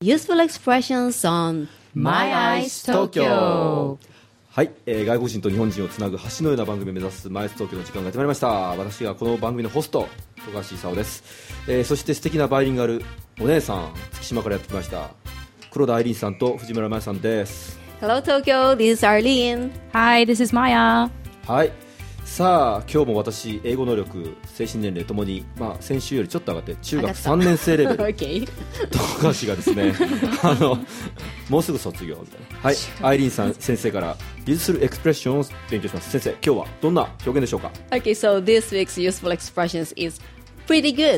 Useful expressions on My Eyes Tokyo。 はい、外国人と日本人をつなぐ橋のような番組を目指すマイス東京の時間が始まりました。私がこの番組のホスト富樫勲です。そして素敵なバイリンガルお姉さん月島からやってきました黒田愛鈴さんと藤村真由さんです。 Hello Tokyo, this is Arlene. Hi, this is Maya. はい、さあ今日も私英語能力精神年齢ともに、先週よりちょっと上がって中学3年生レベル okay. 富樫がですねもうすぐ卒業みたいな。はい、愛鈴さん先生からuseful expression を勉強します。先生、今日はどんな表現でしょうか？ Okay, so this week's useful expressions is pretty good.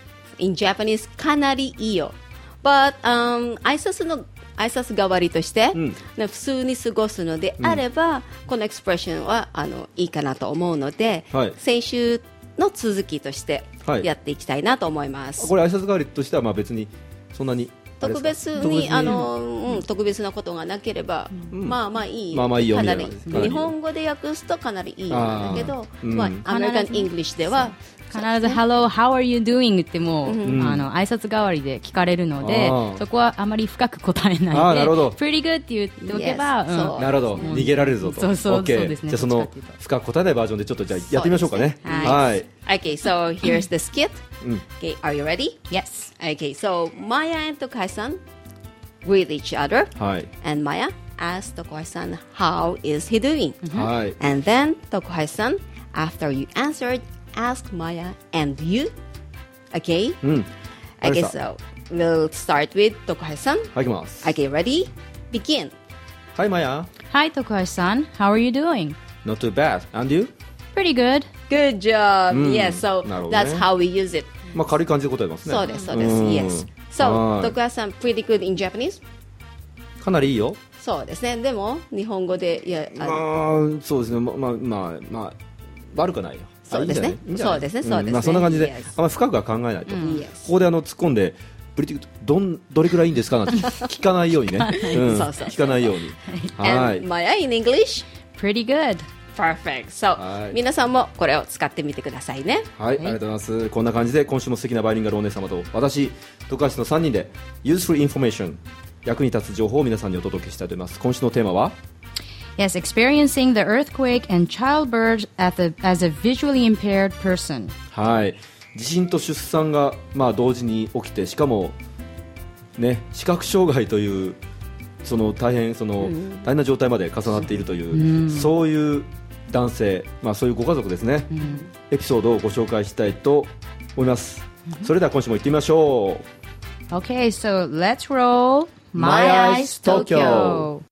In Japanese, かなりいいよ。But, 挨拶代わりとして、普通に過ごすのであれば、このエクスプレッションはいいかなと思うので、先週の続きとしてやっていきたいなと思います。 これ挨拶代わりとしては別にそんなに特別に特別なことがなければ、まあいい、 いいよかなり日本語で訳すとかなりいいなんだけど、アメリカン・イングリッシュでは必ず Hello, how are you doing? ってもう、挨拶代わりで聞かれるので、そこはあまり深く答えないで Pretty good って言っておけば、 なるほど、逃げられるぞと。 そうですね。 じゃあその深く答えないバージョンでちょっとじゃあやってみましょうかね。はい。 Okay, so here's the skit. Okay, are you ready? Yes. Okay, so Maya and Tokai-san greet each other, and Maya asks Tokai-san how is he doing, and then Tokai-san, after you answered, ask Maya and you. Okay? Okay, so we'll start with Tokai-san. はい、いきます。 Okay, ready? Begin. Hi, Maya. Hi, Tokai-san. How are you doing? Not too bad. And you? Pretty good. Good job. Yes, so that's how we use it. 軽い感じで答えますね。 そうです、そうです。Yes. So, Tokai-san, pretty good in Japanese? かなりいいよ。 そうですね。でも日本語でそうですね。悪くないよ。 そうですね。そうですね。そうですね。 そんな感じで、あんまり深くは考えないと。ここで突っ込んでプリティどれくらいいいんですかなんて聞かないようにね。聞かないように。 はい。Maya in English? Pretty good. Perfect. So, 皆さんもこれを使ってみてくださいね。 はい、ありがとうございます。こんな感じで今週も素敵なバイリンガルお姉様と私、富樫の3人で Useful Information 役に立つ情報を皆さんにお届けしたいと思います。今週のテーマは Yes, experiencing the earthquake and childbirth as a visually impaired person. はい、地震と出産が同時に起きて、しかもね、視覚障害という大変な状態まで重なっているという、そういう男性、そういうご家族ですね、エピソードをご紹介したいと思います。それでは今週も行ってみましょう。Okay, so let's roll My Eyes Tokyo.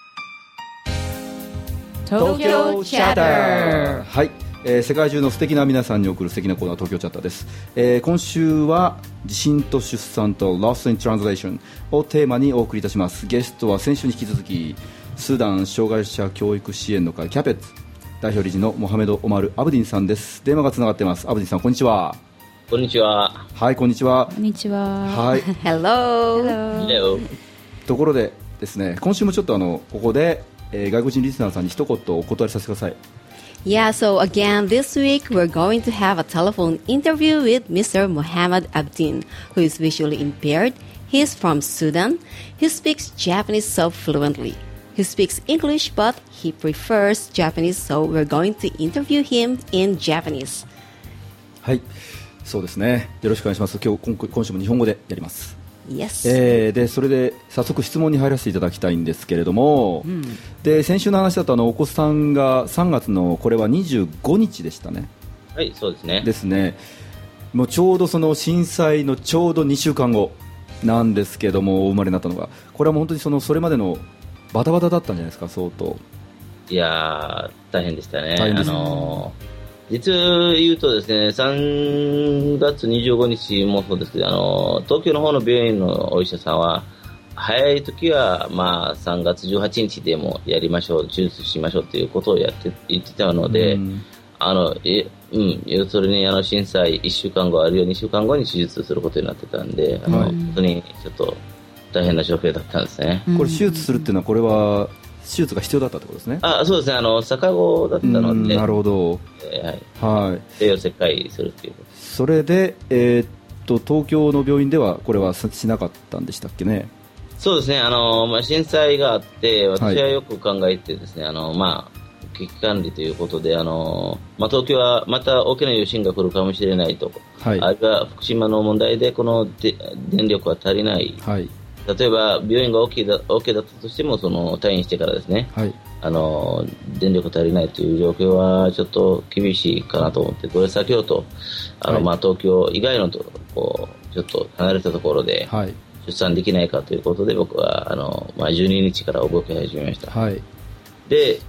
Tokyo Chatter. はい、世界中の素敵な皆さんに送る素敵なコーナー、東京チャッターです。今週は地震と出産と Lost in Translation をテーマにお送りいたします。ゲストは先週に引き続きスーダン障害者教育支援の会キャペッツ代表理事のモハメド・オマル・アブディンさんです。電話がつながっています。アブディンさん、こんにちは。 こんにちは。 はい、こんにちは。 こんにちは。 はい。 Hello。 ところでですね、今週もちょっとここで、外国人リスナーさんに一言お断りさせてください。 Yeah, so again, this week we're going to have a telephone interview with Mr. Mohammed Abdin, who is visually impaired. He's from Sudan. He speaks Japanese so fluently. He speaks English, but he prefers Japanese, so we're going to interview him in Japanese. はい、そうですね。よろしくお願いします。今週も日本語でやります。 Yes. でそれで早速質問に入らせていただきたいんですけれども、で先週の話だとお子さんが3月のこれは25日でしたね。 はい、そうですね。 ですね。もうちょうどその震災のちょうど2週間後なんですけども、お生まれになったのが、これはもう本当にそれまでのバタバタだったんじゃないですか、相当。 いやー、大変でしたね。 大変です実言うとですね、3月25日もそうですけど、東京の方の病院のお医者さんは、早い時は3月18日でもやりましょう、手術しましょうということを言ってたので、要するに震災1週間後あるいは2週間後に手術することになってたんで、本当にちょっと大変な状況だったんですね。 これ手術するっていうのは、これは手術が必要だったってことですね。 そうですね、逆子だったので。 なるほど。はい。 帝王切開するっていうこと。 それで東京の病院ではこれはしなかったんでしたっけね。 そうですね、震災があって、私はよく考えてですね、危機管理ということで、東京はまた大きな余震が来るかもしれないと、あるいは福島の問題でこの電力は足りない、例えば病院が OK だったとしても、その退院してからですね、電力足りないという状況はちょっと厳しいかなと思って、これ先ほど東京以外のちょっと離れたところで出産できないかということで、僕は12日から動き始めました。で、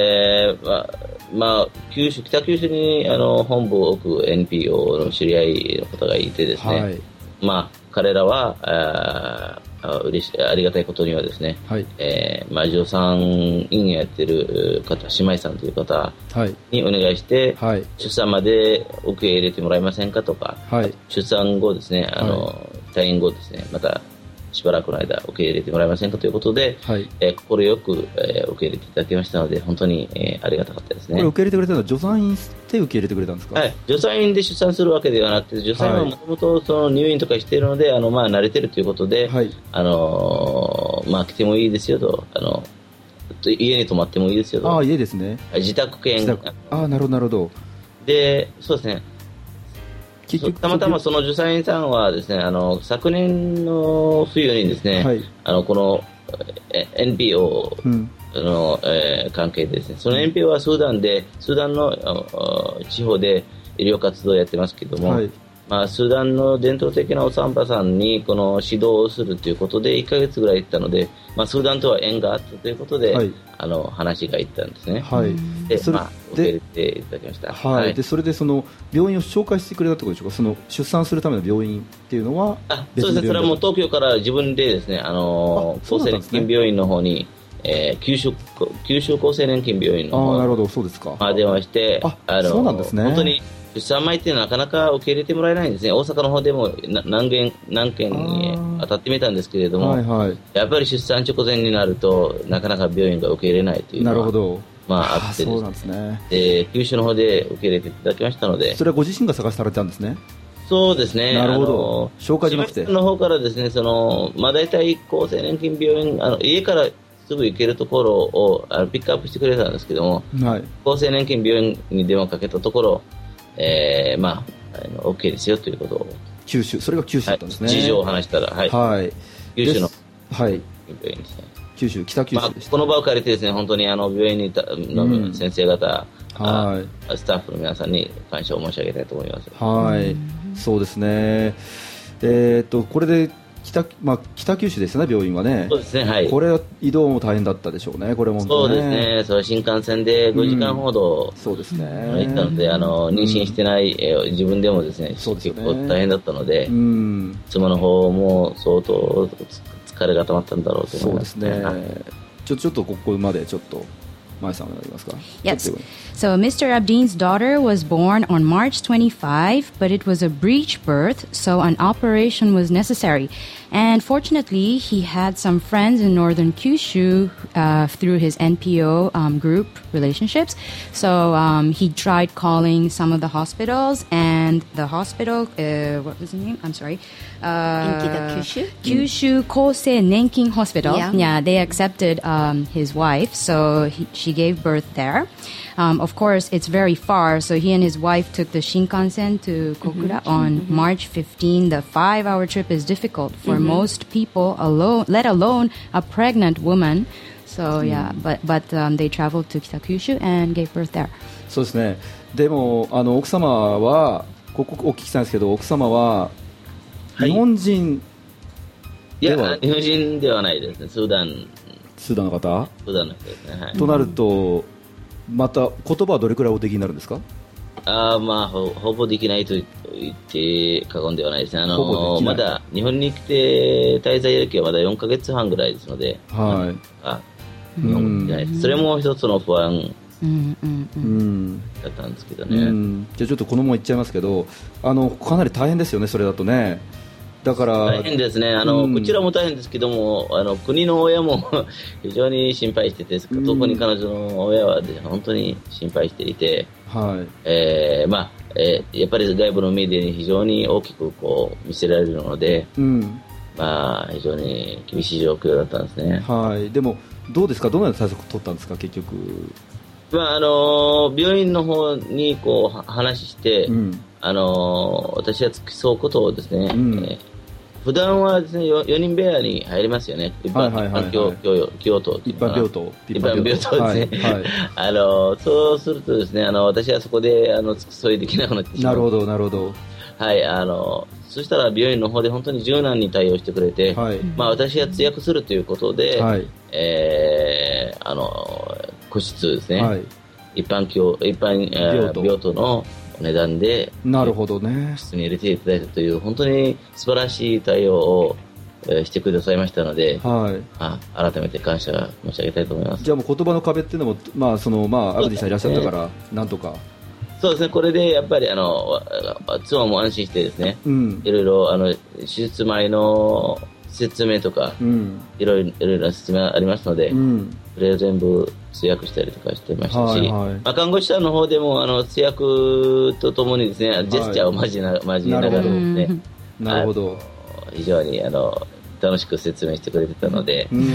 北九州に本部を置く NPO の知り合いの方がいてですね、彼らはありがたいことにはですね、助産院やってる方、姉妹さんという方にお願いして、出産まで受け入れてもらえませんかとか、出産後ですね、退院後ですね、またしばらくの間受け入れてもらえませんかということで、快く、受け入れていただきましたので、本当に、ありがたかったですね。 これ受け入れてくれたのは助産院で受け入れてくれたんですか？ 助産院で出産するわけではなくて、助産院はもともと入院とかしているので、慣れているということで、来てもいいですよと、家に泊まってもいいですよと。 家ですね。 自宅兼。 なるほど、なるほど。 で、そうですね。たまたまその助産院さんはですね、昨年の冬にですね、この NPO の、関係でですね、その NPO はスーダンの地方で医療活動をやってますけども、スーダンの伝統的なお産婆さんにこの指導をするということで1ヶ月ぐらい行ったので、スーダンとは縁があったということで、話が行ったんですね。で、受け入れていただきました。 でそれでその病院を紹介してくれたところでしょうか？その出産するための病院っていうのはそうですね、それはもう東京から自分でですね、厚生年金病院の方に、九州厚生年金病院の方なるほど、そうですか。 電話して、 そうなんですね。 本当に出産前っていうのはなかなか受け入れてもらえないんですね。大阪の方でも何件に当たってみたんですけれども、やっぱり出産直前になるとなかなか病院が受け入れないというのは、 なるほど、 あってですね、九州の方で受け入れていただきましたので。 それはご自身が探されたんですね。 そうですね。 なるほど。紹介じゃなくて。 の方からですね、大体厚生年金病院、家からすぐ行けるところをピックアップしてくれたんですけども、厚生年金病院に電話かけたところ、OK ですよということを。 それが九州だったんですね。 事情を話したら、九州の病院ですね。 北九州でした。 この場を借りてですね、本当に病院の先生方、スタッフの皆さんに感謝を申し上げたいと思います。 そうですね。これで北九州ですね、病院はね。 そうですね、 これは移動も大変だったでしょうね、これもね。 そうですね、新幹線で5時間ほど、 そうですね、 行ったので、妊娠してない自分でもですね、結構大変だったので、妻の方も相当疲れが溜まったんだろうと思います。 そうですね。ちょっとここまでちょっと。 Yes. So Mr. Abdeen's daughter was born on March 25, but it was a breech birth, so an operation was necessary. And fortunately, he had some friends in northern Kyushu through his NPO group relationships. So he tried calling some of the hospitals, and the hospital, what was the name? I'm sorry. In Kyushu? Kyushu Kosei Nenkin Hospital. Yeah, they accepted his wife, so she gave birth there. Of course, it's very far, so he and his wife took the Shinkansen to Kokura on March 15. The 5-hour trip is difficult for most people, let alone a pregnant woman. So, but they traveled to Kitakyushu and gave birth there. そうですね。でも奥様はここお聞きしたんですけど、奥様は日本人では、 日本人ではないですね。スーダンの方ですね。 となるとまた言葉はどれくらいおできになるんですか？ ほぼできないと言って過言ではないですね。まだ日本に来て滞在歴はまだ4ヶ月半ぐらいですので、それも一つの不安だったんですけどね。 じゃあちょっとこのまま言っちゃいますけど、かなり大変ですよね、それだとね。だから大変ですね。こちらも大変ですけども、国の親も非常に心配してて、特に彼女の親は本当に心配していて、やっぱり外部のメディアに非常に大きく見せられるので、 非常に厳しい状況だったんですね。 はい。でもどうですか、どのような対策を取ったんですか、結局。 病院の方にこう話して、私が付き添うことをですね、普段はですね、4人部屋に入りますよね。一般病棟ですね。そうするとですね、私はそこで付き添いできなくなってしまう。 なるほど、なるほど。 はい、そしたら病院の方で本当に柔軟に対応してくれて、私が通訳するということで、個室ですね、一般病棟の値段で、 なるほどね、 室に入れていただいたという本当に素晴らしい対応をしてくださいましたので、改めて感謝申し上げたいと思います。 じゃあもう言葉の壁っていうのも、アブディさんいらっしゃったから、なんとか。そうですね、 これでやっぱり妻も安心してですね、いろいろ手術前の説明とか、いろいろな説明がありますので、それを全部通訳したりとかしてましたし、看護師さんの方でも通訳とともにですね、ジェスチャーを交えながらですね、 なるほど、 非常に楽しく説明してくれてたので、いろい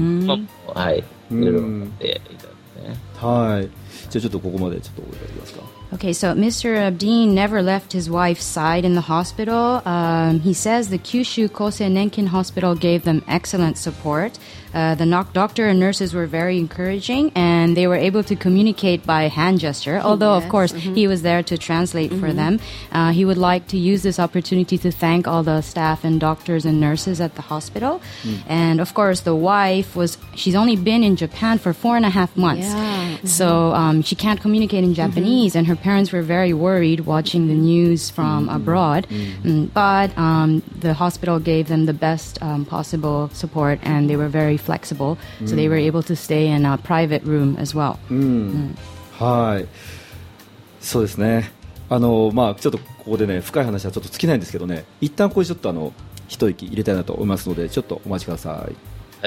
ろ持っていたんですね。 はい。じゃあちょっとここまでちょっとお願いできますか。 Okay, so Mr. Abdeen never left his wife's side in the hospital. He says the Kyushu Kosei Nenkin Hospital gave them excellent support. The doctor and nurses were very encouraging, and they were able to communicate by hand gesture, although, of course, he was there to translate for them. He would like to use this opportunity to thank all the staff and doctors and nurses at the hospital. And, of course, the wife she's only been in Japan for 4.5 months. So she can't communicate in Japanese, and her parents were very worried watching the news from abroad. But the hospital gave them the best possible support, and they were very flexible, so they were able to stay in a private room as well. はい、そうですね。ちょっとここでね、深い話はちょっと尽きないんですけどね、一旦ここでちょっと一息入れたいなと思いますので、ちょっとお待ちください。 はい。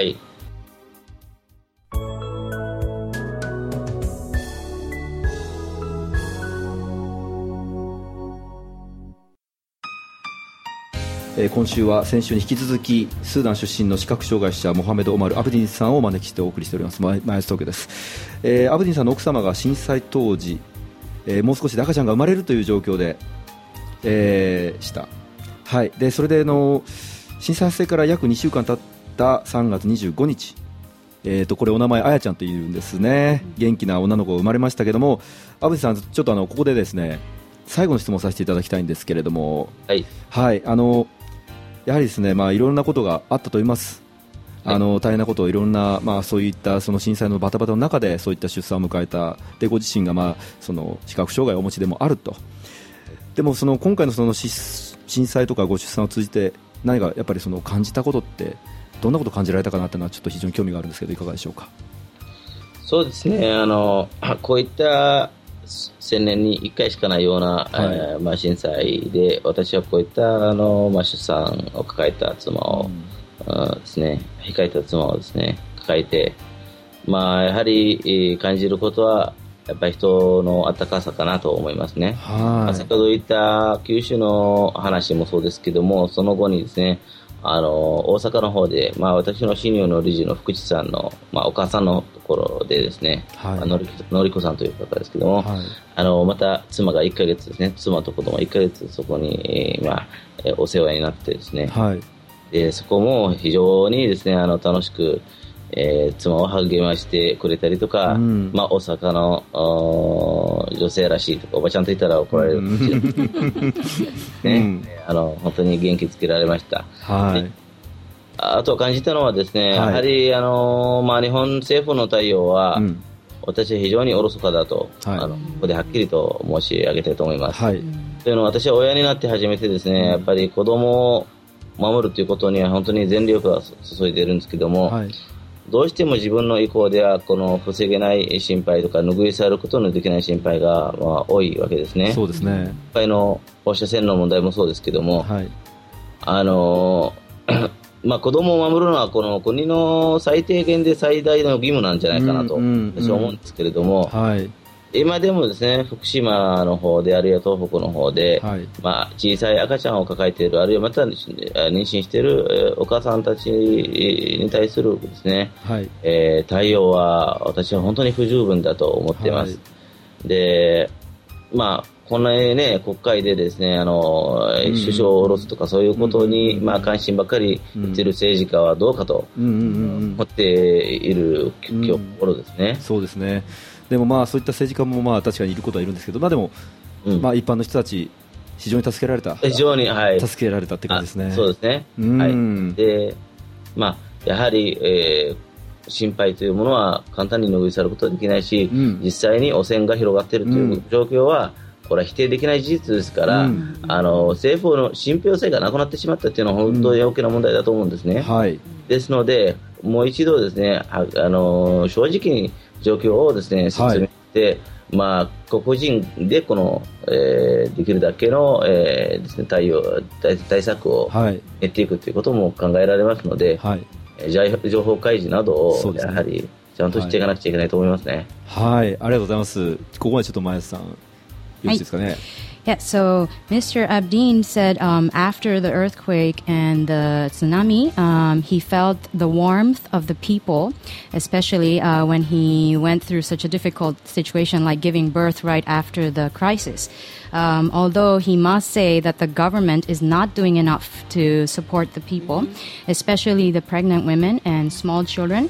今週は先週に引き続きスーダン出身の視覚障害者モハメド・オマル・アブディンさんをお招きしてお送りしております。マイナス東京です。アブディンさんの奥様が震災当時、もう少しで赤ちゃんが生まれるという状況で、した。はい。でそれで震災発生から約2週間経った3月25日、これお名前あやちゃんというんですね。元気な女の子が生まれましたけども、アブディさんちょっとここでですね、最後の質問をさせていただきたいんですけれども、 はい、 はい、やはりですね、いろんなことがあったと思います。大変なことをいろんな、そういったその震災のバタバタの中でそういった出産を迎えた。でご自身が、その視覚障害をお持ちでもあると。でも今回のその震災とかご出産を通じて何かやっぱり感じたことってどんなことを感じられたかなというのはちょっと非常に興味があるんですけど、いかがでしょうか。 そうですね、こういった1000年に1回しかないような、震災で私はこういった出産を抱えた妻を、ですね、控えた妻をですね抱えて、やはり、感じることはやっぱり人の温かさかなと思いますね。先ほど言った九州の話もそうですけども、その後にですね、大阪の方で、私の親友の理事の福地さんの、お母さんのところでですね、のりこさんという方ですけども、また妻が1ヶ月ですね、妻と子供1ヶ月そこに、お世話になってですね、でそこも非常にですね、楽しく、妻を励ましてくれたりとか、大阪の女性らしいとか、おばちゃんと言ったら怒られるかもしれないね、本当に元気つけられました。あと感じたのはですね、やはり日本政府の対応は、私は非常におろそかだと、ここではっきりと申し上げたいと思います。というのは、私は親になって初めてですね、やっぱり子供を守るということには本当に全力を注いでいるんですけども、どうしても自分の意向ではこの防げない心配とか拭い去ることのできない心配が多いわけですね。 そうですね。 今回の放射線の問題もそうですけども、子供を守るのはこの国の最低限で最大の義務なんじゃないかなと私は思うんですけれども、 今でもですね、福島の方であるいは東北の方で、 はい小さい赤ちゃんを抱えている、あるいはまた妊娠しているお母さんたちに対するですね、 はい、 対応は私は本当に不十分だと思っています。はい、で、こんなね、国会でですね、首相を下ろすとかそういうことに、関心ばっかり言っている政治家はどうかと思っている今日ころですね。 そうですね。でもそういった政治家も確かにいることはいるんですけど、でも、一般の人たち非常に助けられた、 非常に、はい、 助けられたって感じですね。 そうですね。はい、で、やはり、心配というものは簡単に拭い去ることはできないし、実際に汚染が広がっているという状況は、これは否定できない事実ですから、政府の信憑性がなくなってしまったというのは本当に大きな問題だと思うんですね。はい、ですので、もう一度ですね、正直に状況をですね、説明して、個々人でできるだけの、ですね、対策を練っていくということも考えられますので、情報開示などをやはりちゃんとしていかなくちゃいけないと思いますね。 はい、ありがとうございます。ここまでちょっと前田さんよろしいですかね。 Yeah, so Mr. Abdeen said after the earthquake and the tsunami, he felt the warmth of the people, especially when he went through such a difficult situation like giving birth right after the crisis. Although he must say that the government is not doing enough to support the people, especially the pregnant women and small children.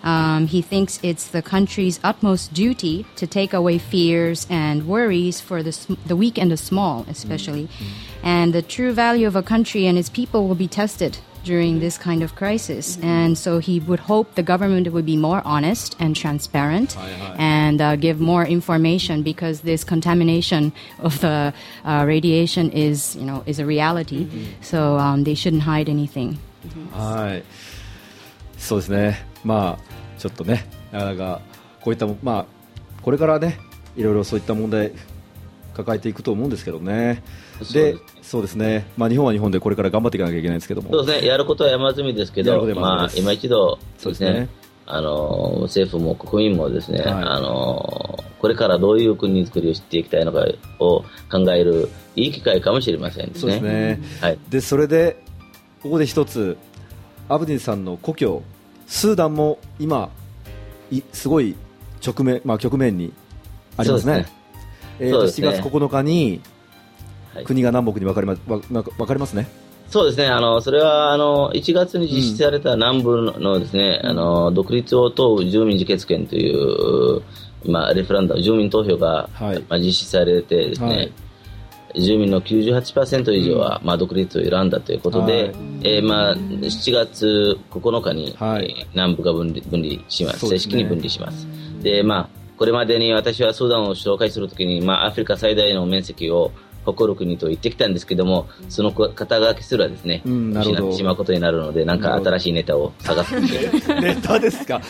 He thinks it's the country's utmost duty to take away fears and worries for the weak and the small, especially. And the true value of a country and its people will be tested during this kind of crisis. And so he would hope the government would be more honest and transparent and give more information, because this contamination of the radiation is a reality. So they shouldn't hide anything. はい、そうですね。ちょっとね、なかなかこういったこれからね、いろいろそういった問題抱えていくと思うんですけどね。そうですね。日本は日本でこれから頑張っていかなきゃいけないんですけども。 そうですね。やることは山積みですけど、今一度ですね、政府も国民もですね、これからどういう国づくりをしていきたいのかを考えるいい機会かもしれませんですね。 そうですね。はい。で、それでここで一つ、アブディンさんの故郷スーダンも今すごい局面にありますね。7月9日に国が南北に分かれますね。 そうですね。それは1月に実施された南部のですね、独立を問う住民自決権というレフランダム、住民投票が、実施されてですね、住民の 98% 以上は、独立を選んだということで、7月9日に、南部が分離します。正式に分離します。で、これまでに私はスーダンを紹介するときに、アフリカ最大の面積を誇る国と言ってきたんですけども、その肩書きすらですね、失ってしまうことになるので、なんか新しいネタを探すネタですか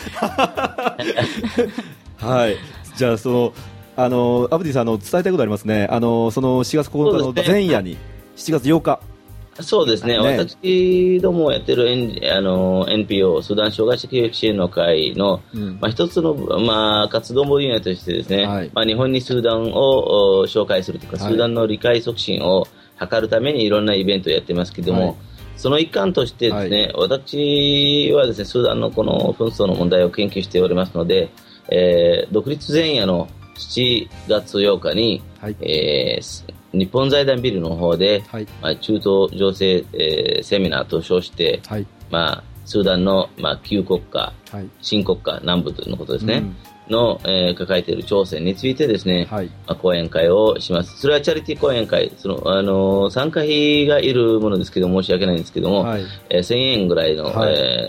はい。じゃあアブディさん伝えたいことありますね。その7月9日の前夜に、7月8日。 そうですね。私どもやってる、NPO スーダン障害者教育支援の会の、一つの、活動分野としてですね、日本にスーダンを紹介するとか、スーダンの理解促進を図るためにいろんなイベントをやってますけども、その一環としてですね、私はですね、スーダンのこの紛争の問題を研究しておりますので、独立前夜の7月8日に、日本財団ビルの方で、中東情勢、セミナーと称して、スーダンの、旧国家、新国家南部のことですね、の、抱えている挑戦についてですね、講演会をします。それはチャリティー講演会、参加費がいるものですけど申し訳ないんですけども、1000円ぐらいの、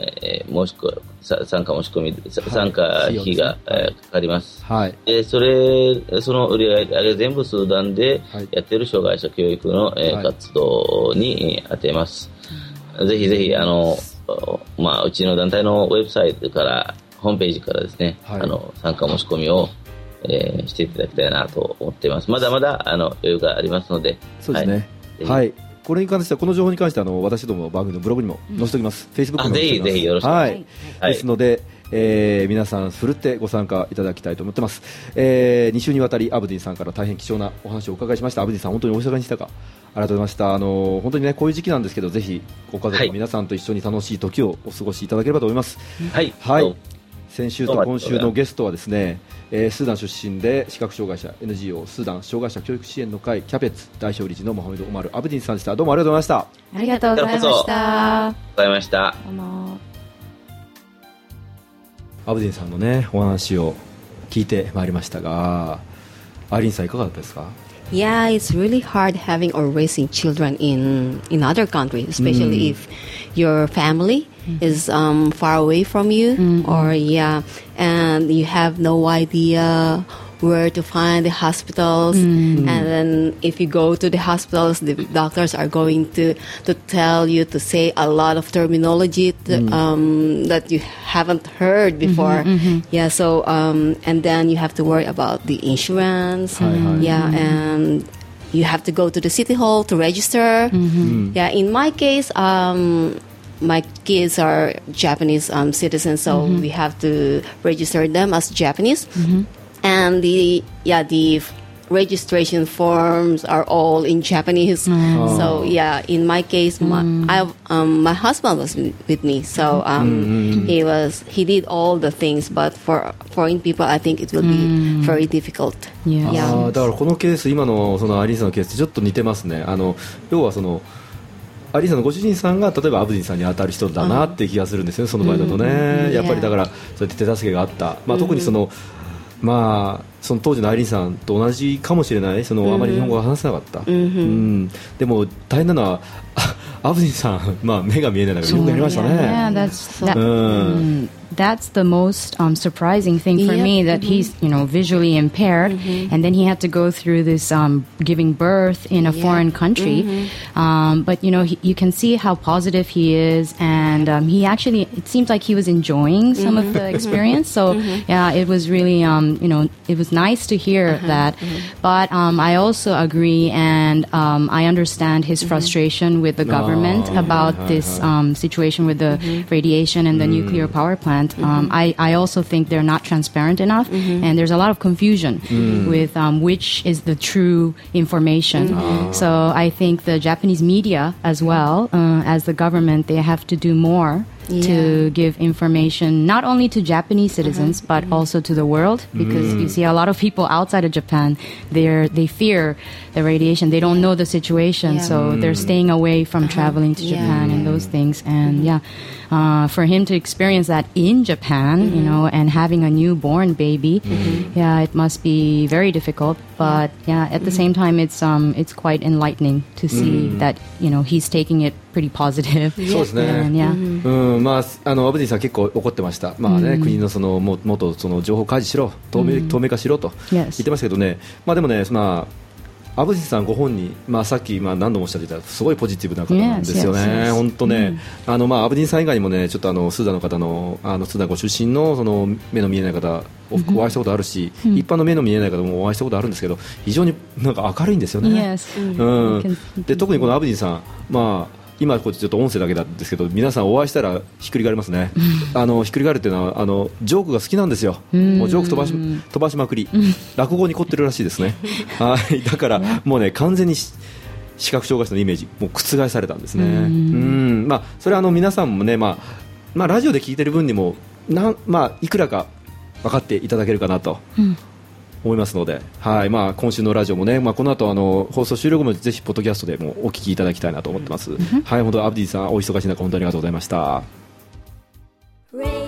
参加申し込み、参加費が、かかります。その売り上げ全部スーダンでやっている障害者教育の、活動に当てます。ぜひぜひうちの団体のウェブサイトからホームページからですね、参加申し込みを、していただきたいなと思っています。まだまだ余裕がありますので。 そうですね。これに関しては、この情報に関しては私どもの番組のブログにも載せておきます。Facebook にも載せておきます。 ぜひぜひよろしくお願いします。 ですので、 皆さんふるってご参加いただきたいと思ってます。2週にわたりアブディさんから大変貴重なお話をお伺いしました。アブディさん、本当にお忙しいでしたか。ありがとうございました。本当にね、こういう時期なんですけど、ぜひご家族の皆さんと一緒に楽しい時をお過ごしいただければと思います。はい、はい、先週と今週のゲストはですね、スーダン出身で視覚障害者 NGO スーダン障害者教育支援の会キャペツ代表理事のモハメド・オマル・アブディンさんでした。どうもありがとうございました。 ありがとうございました。 ありがとうございました。 アブディンさんのね、お話を聞いてまいりましたが、アイリーンさんいかがだったですか。 Yeah, it's really hard having or raising children in other countries, especially if your family is far away from you, or and you have no idea where to find the hospitals, and then if you go to the hospitals, the doctors are going to tell you to say a lot of terminology that you haven't heard before. Yeah, so and then you have to worry about the insurance. And you have to go to the city hall to register. Yeah, in my case, my kids are Japanese citizens, so we have to register them as Japanese. And the registration forms are all in Japanese. So in my case, my husband was with me, so he did all the things. But for foreign people, I think it will be very difficult. だからこのケース、今のそのアリーさんのケースとちょっと似てますね。要はそのアリーさんのご主人さんが例えばアブディンさんに当たる人だなって気がするんですよね、その場合だとね。やっぱりだからそうやって手助けがあった、特にそのその当時のアイリーンさんと同じかもしれない、あまり日本語が話せなかった、でも大変なのはアブディンさん、目が見えないのがよくやりましたね。 That's the most surprising thing for me, that he's, visually impaired, and then he had to go through this giving birth in a foreign country. But, you can see how positive he is, and he actually, it seems like he was enjoying some of the experience. So, it was really, it was nice to hear that. But I also agree, and I understand his frustration with the government about this situation with the radiation and the nuclear power plant. I also think they're not transparent enough, and there's a lot of confusion with which is the true information. So I think the Japanese media as well as the government, they have to do more to give information not only to Japanese citizens but also to the world, because you see a lot of people outside of Japan, they fear the radiation, they don't know the situation, so they're staying away from traveling to Japan and those things. And for him to experience that in Japan, and having a newborn baby, it must be very difficult. But at the same time, it's quite enlightening to see that he's taking it pretty positive. そうですね。アブディさん結構怒ってました。国の元情報開示しろ、透明化しろと言ってましたけどね。でもね、アブディさんご本人、さっき何度もおっしゃっていたすごいポジティブな方なんですよね。本当ね、アブディさん以外にもね、ちょっとスーダンの方のスーダンご出身の目の見えない方お会いしたことあるし、一般の目の見えない方もお会いしたことあるんですけど、非常に明るいんですよね。で特にこのアブディさん、今こっちちょっと音声だけなんですけど、皆さんお会いしたらひっくり返りますね。ひっくり返るっていうのはジョークが好きなんですよ。もうジョーク飛ばしまくり、落語に凝ってるらしいですね。だからもうね、完全に視覚障害者のイメージもう覆されたんですね。それは皆さんもね、ラジオで聞いてる分にもいくらか分かっていただけるかなと思いますので、今週のラジオもね、この後放送終了後もぜひポッドキャストでもお聞きいただきたいなと思ってます。本当アブディさんお忙しい中本当にありがとうございました。